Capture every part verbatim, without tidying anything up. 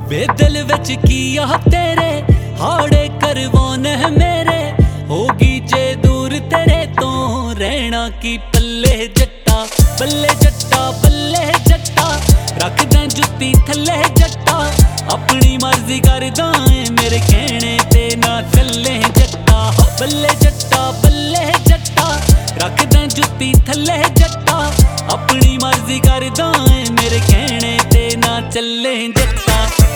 ਵੇ ਦਿਲ ਵਿੱਚ ਕੀ ਆ ਤੇਰੇ ਹਾੜੇ ਕਰਵਾਉਣੇ ਮੇਰੇ ਹੋਗੀ ਜੇ ਦੂਰ ਤੇਰੇ ਤੋਂ ਰਹਿਣਾ ਕੀ ਪੱਲੇ ਜੱਟਾ ਬੱਲੇ ਜੱਟਾ ਬੱਲੇ ਜੱਟਾ ਰੱਖਦਾ ਜੁੱਤੀ ਥੱਲੇ ਜੱਟਾ ਆਪਣੀ ਮਰਜ਼ੀ ਕਰਦਾ ਏ ਮੇਰੇ ਕਹਿਣੇ ਤੇ ਨਾ ਚੱਲੇ ਜੱਟਾ ਬੱਲੇ ਜੱਟਾ ਬੱਲੇ ਜੱਟਾ ਰੱਖਦਾ ਜੁੱਤੀ ਥੱਲੇ ਜੱਟਾ ਆਪਣੀ ਮਰਜ਼ੀ ਕਰਦਾ ਏ ਮੇਰੇ ਕਹਿਣੇ ਤੇ ਨਾ ਚੱਲੇ ਜੱਟਾ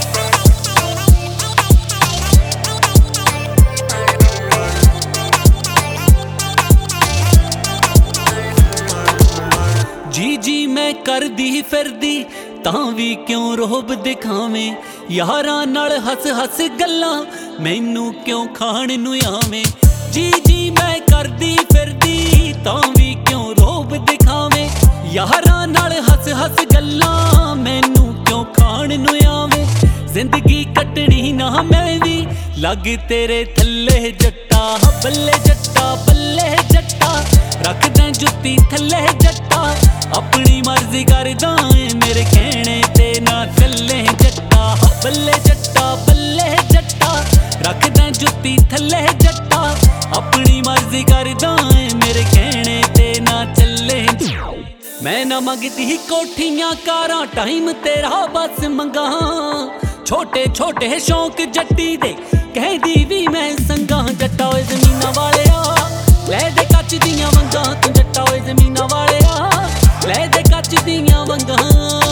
जी जी मैं करदी फिरदी तां वी क्यों रोब दिखावें यारां नाल हस हस गल्लां मैनू क्यों खाण नूं आवें जी जी मैं करदी फिरदी तां वी क्यों रोब दिखावें यारां नाल हस हस गल्लां मैनू क्यों खाण नूं आवें जिंदगी कटनी ना मैं वी लग तेरे थल्ले जट्टा बल्ले जट्टा बल्ले जट्टा रखदा जुत्ती थल्ले जट्टा अपनी मर्जी करदा ए मेरे कहने ते ना चले जट्टा बल्ले जट्टा बल्ले जट्टा रखदा जुत्ती थल्ले जट्टा अपनी मर्जी करदा ए मेरे कहने ते ना चले मैं ना मंगदी कोठियां कारां टाइम तेरा बस मंगा छोटे छोटे शौक जट्टी दे कहदी भी मैं संगा जट्टा ओए जमीना वालिया ले दे कच दियां वंगां तू जट्टा ओए जमीना वालिया ले दे कच दियां वंगां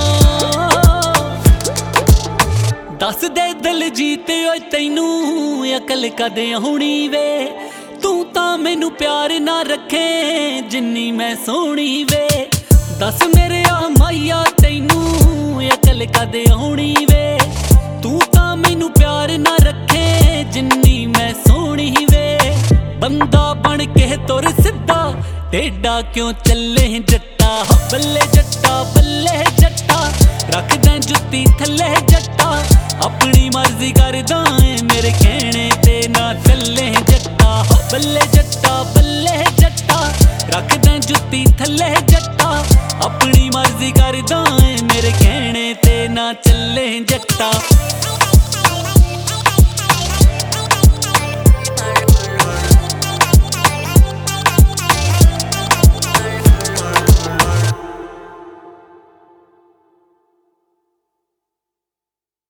दस दे दिल जीते ओए तैनू अकल कदे आउणी वे तू तां मैनू प्यार ना रखे जिन्नी मैं सोहणी वे दस मेरे आ माइया तैनू अकल कदे आउणी वे तू तां मैनू प्यार ना रखे जिन्नी मैं सोहणी वे बंदा बन के तुर सिद्धा टेढ़ा क्यों चले जट्टा बल्ले जट्टा बल्ले जट्टा रखदा जुत्ती थल्ले जट्टा अपनी मर्जी करदा ए मेरे कहने ते ना चले जट्टा बल्ले जट्टा बल्ले जट्टा रखदा जुत्ती थल्ले जट्टा अपनी मर्जी करदा ए मेरे कहने ते ना चले जट्टा।